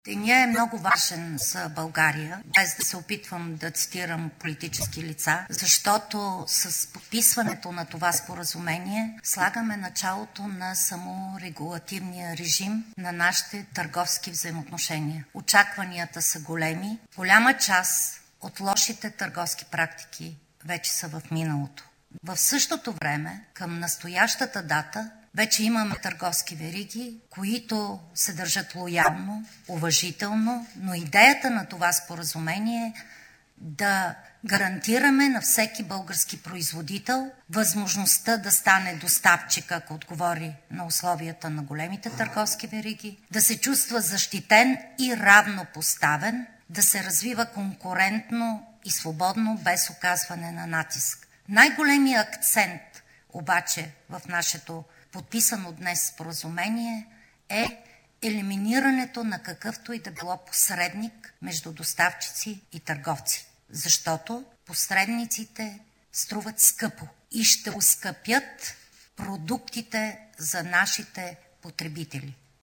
Деня е много важен за България, без да се опитвам да цитирам политически лица, защото с подписването на това споразумение слагаме началото на саморегулативния режим на нашите търговски взаимоотношения. Очакванията са големи. Голяма част от лошите търговски практики вече са в миналото. В същото време, към настоящата дата, вече имаме търговски вериги, които се държат лоялно, уважително, но идеята на това споразумение е да гарантираме на всеки български производител възможността да стане доставчик, ако отговори на условията на големите търговски вериги, да се чувства защитен и равнопоставен, да се развива конкурентно и свободно, без оказване на натиск. Най-големият акцент обаче в нашето подписано днес споразумение е елиминирането на какъвто и да било посредник между доставчици и търговци. Защото посредниците струват скъпо и ще оскъпят продуктите за нашите потребители.